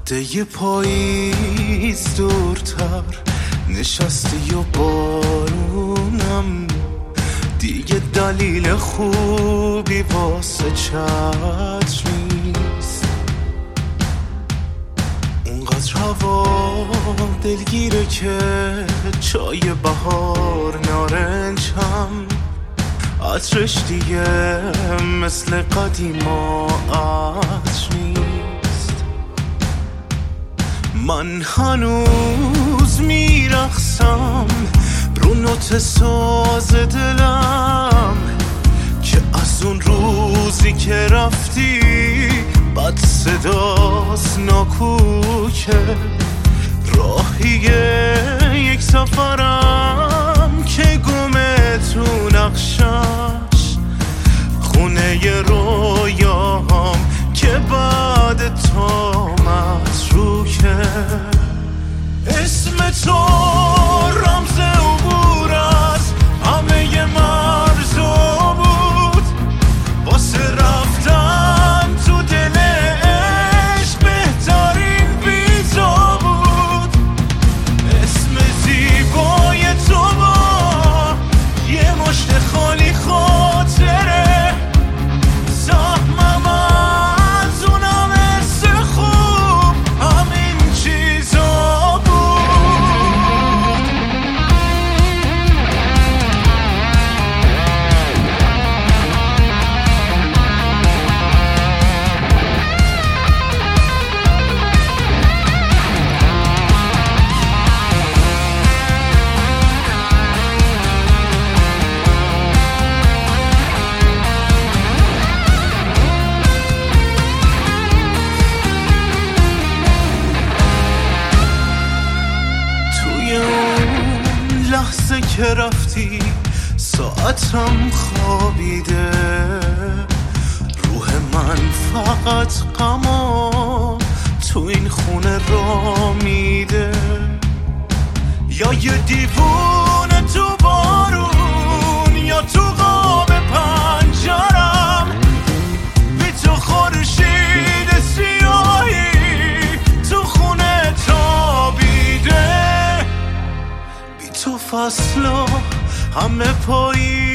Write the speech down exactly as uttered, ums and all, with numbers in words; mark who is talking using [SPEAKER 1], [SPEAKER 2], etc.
[SPEAKER 1] عده پاییز دورتر نشستی و بارونم دیگه دلیل خوبی واسه چتر نیست. اونقدر هوا دلگیره که چای بهار نارنجم عطرش دیگه مثل قدیما عطر نیست. من هنوز میرقصم رو نوت ساز دلم که از اون روزی که رفتی بد صداست ناکوکه. راهیه یک سفرم که گمه تو نقشش خونه ی رویاهام که بعد تا متروکه. اسم تو رمز عبور از همه ی مرزا بود واسه رفتن تو دل عشق بهترین ویزا بود. اسم زیبای تو با یه مشت خالی خاطره سهمم از اونم حس خوب همین چیزا بود. توی اون لحظه که رفتی ساعتم خوابیده، روح من فقط غما تو این خونه را میده. یا یه دیوونه تو بارون یا تو قاب پنجرم بی تو خورشید سیاهی تو خونه تابیده. بی تو فصلا همه پاییز